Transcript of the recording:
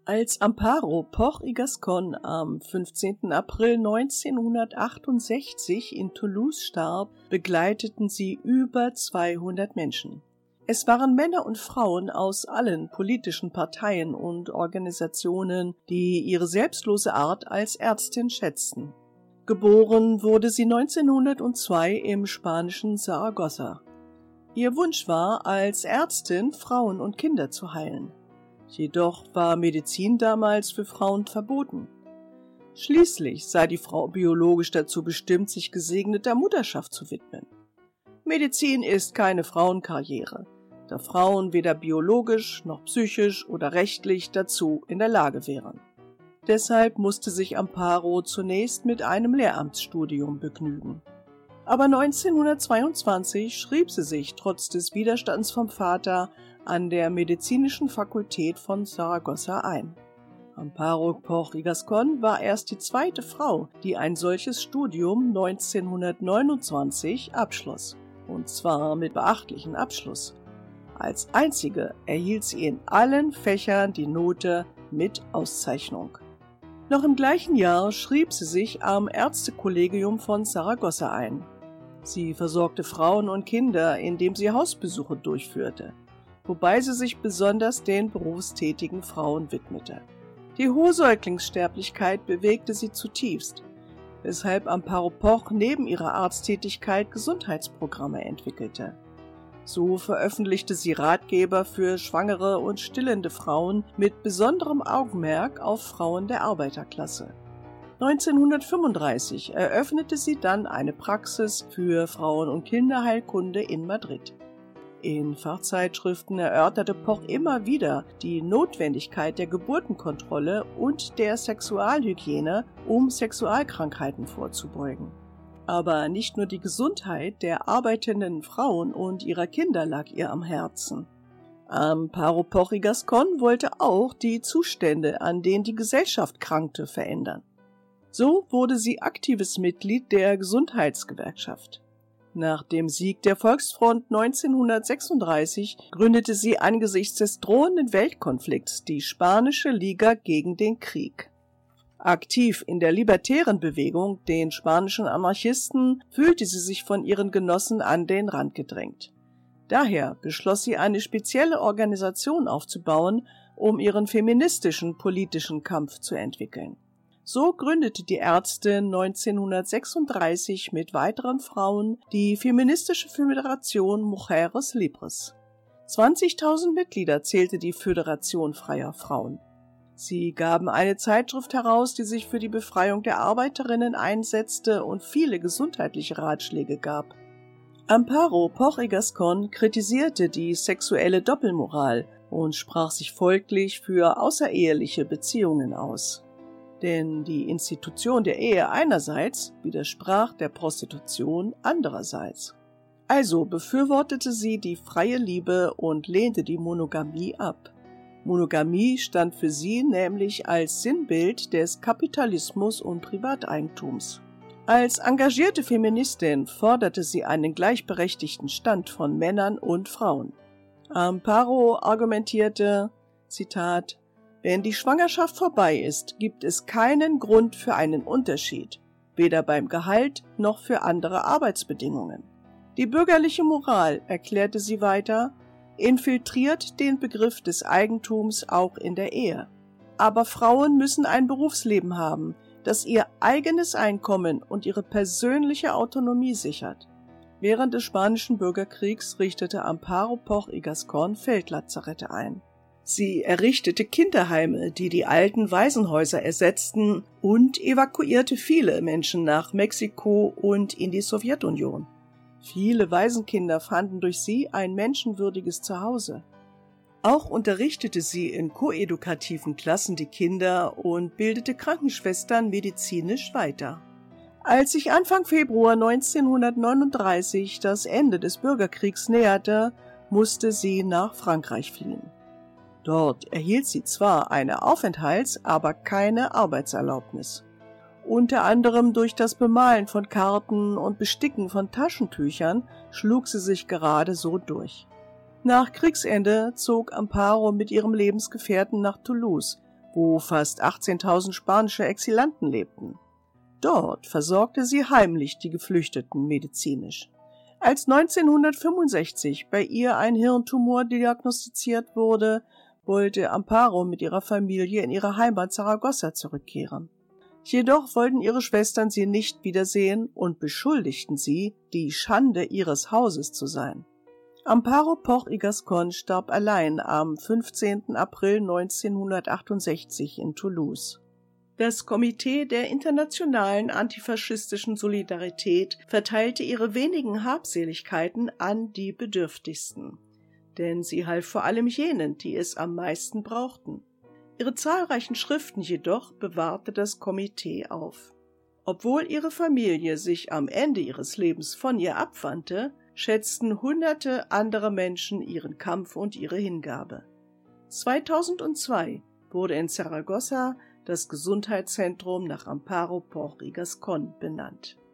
Als Amparo Poch y Gascón am 15. April 1968 in Toulouse starb, begleiteten sie über 200 Menschen. Es waren Männer und Frauen aus allen politischen Parteien und Organisationen, die ihre selbstlose Art als Ärztin schätzten. Geboren wurde sie 1902 im spanischen Zaragoza. Ihr Wunsch war, als Ärztin Frauen und Kinder zu heilen. Jedoch war Medizin damals für Frauen verboten. Schließlich sei die Frau biologisch dazu bestimmt, sich gesegneter Mutterschaft zu widmen. Medizin ist keine Frauenkarriere, da Frauen weder biologisch noch psychisch oder rechtlich dazu in der Lage wären. Deshalb musste sich Amparo zunächst mit einem Lehramtsstudium begnügen. Aber 1922 schrieb sie sich trotz des Widerstands vom Vater an der medizinischen Fakultät von Zaragoza ein. Amparo Poch y Gascón war erst die zweite Frau, die ein solches Studium 1929 abschloss, und zwar mit beachtlichem Abschluss. Als einzige erhielt sie in allen Fächern die Note mit Auszeichnung. Noch im gleichen Jahr schrieb sie sich am Ärztekollegium von Zaragoza ein. Sie versorgte Frauen und Kinder, indem sie Hausbesuche durchführte, wobei sie sich besonders den berufstätigen Frauen widmete. Die hohe Säuglingssterblichkeit bewegte sie zutiefst, weshalb Amparo Poch neben ihrer Arzttätigkeit Gesundheitsprogramme entwickelte. So veröffentlichte sie Ratgeber für schwangere und stillende Frauen mit besonderem Augenmerk auf Frauen der Arbeiterklasse. 1935 eröffnete sie dann eine Praxis für Frauen- und Kinderheilkunde in Madrid. In Fachzeitschriften erörterte Poch immer wieder die Notwendigkeit der Geburtenkontrolle und der Sexualhygiene, um Sexualkrankheiten vorzubeugen. Aber nicht nur die Gesundheit der arbeitenden Frauen und ihrer Kinder lag ihr am Herzen. Amparo Poch y Gascón wollte auch die Zustände, an denen die Gesellschaft krankte, verändern. So wurde sie aktives Mitglied der Gesundheitsgewerkschaft. Nach dem Sieg der Volksfront 1936 gründete sie angesichts des drohenden Weltkonflikts die Spanische Liga gegen den Krieg. Aktiv in der libertären Bewegung, den spanischen Anarchisten, fühlte sie sich von ihren Genossen an den Rand gedrängt. Daher beschloss sie, eine spezielle Organisation aufzubauen, um ihren feministischen politischen Kampf zu entwickeln. So gründete die Ärztin 1936 mit weiteren Frauen die feministische Föderation Mujeres Libres. 20.000 Mitglieder zählte die Föderation freier Frauen. Sie gaben eine Zeitschrift heraus, die sich für die Befreiung der Arbeiterinnen einsetzte und viele gesundheitliche Ratschläge gab. Amparo Poch y Gascón kritisierte die sexuelle Doppelmoral und sprach sich folglich für außereheliche Beziehungen aus. Denn die Institution der Ehe einerseits widersprach der Prostitution andererseits. Also befürwortete sie die freie Liebe und lehnte die Monogamie ab. Monogamie stand für sie nämlich als Sinnbild des Kapitalismus und Privateigentums. Als engagierte Feministin forderte sie einen gleichberechtigten Stand von Männern und Frauen. Amparo argumentierte, Zitat, wenn die Schwangerschaft vorbei ist, gibt es keinen Grund für einen Unterschied, weder beim Gehalt noch für andere Arbeitsbedingungen. Die bürgerliche Moral, erklärte sie weiter, infiltriert den Begriff des Eigentums auch in der Ehe. Aber Frauen müssen ein Berufsleben haben, das ihr eigenes Einkommen und ihre persönliche Autonomie sichert. Während des Spanischen Bürgerkriegs richtete Amparo Poch y Gascón Feldlazarette ein. Sie errichtete Kinderheime, die die alten Waisenhäuser ersetzten, und evakuierte viele Menschen nach Mexiko und in die Sowjetunion. Viele Waisenkinder fanden durch sie ein menschenwürdiges Zuhause. Auch unterrichtete sie in koedukativen Klassen die Kinder und bildete Krankenschwestern medizinisch weiter. Als sich Anfang Februar 1939 das Ende des Bürgerkriegs näherte, musste sie nach Frankreich fliehen. Dort erhielt sie zwar eine Aufenthalts-, aber keine Arbeitserlaubnis. Unter anderem durch das Bemalen von Karten und Besticken von Taschentüchern schlug sie sich gerade so durch. Nach Kriegsende zog Amparo mit ihrem Lebensgefährten nach Toulouse, wo fast 18.000 spanische Exilanten lebten. Dort versorgte sie heimlich die Geflüchteten medizinisch. Als 1965 bei ihr ein Hirntumor diagnostiziert wurde, wollte Amparo mit ihrer Familie in ihre Heimat Zaragoza zurückkehren. Jedoch wollten ihre Schwestern sie nicht wiedersehen und beschuldigten sie, die Schande ihres Hauses zu sein. Amparo Poch y Gascón starb allein am 15. April 1968 in Toulouse. Das Komitee der Internationalen Antifaschistischen Solidarität verteilte ihre wenigen Habseligkeiten an die Bedürftigsten, denn sie half vor allem jenen, die es am meisten brauchten. Ihre zahlreichen Schriften jedoch bewahrte das Komitee auf. Obwohl ihre Familie sich am Ende ihres Lebens von ihr abwandte, schätzten hunderte andere Menschen ihren Kampf und ihre Hingabe. 2002 wurde in Zaragoza das Gesundheitszentrum nach Amparo Poch y Gascón benannt.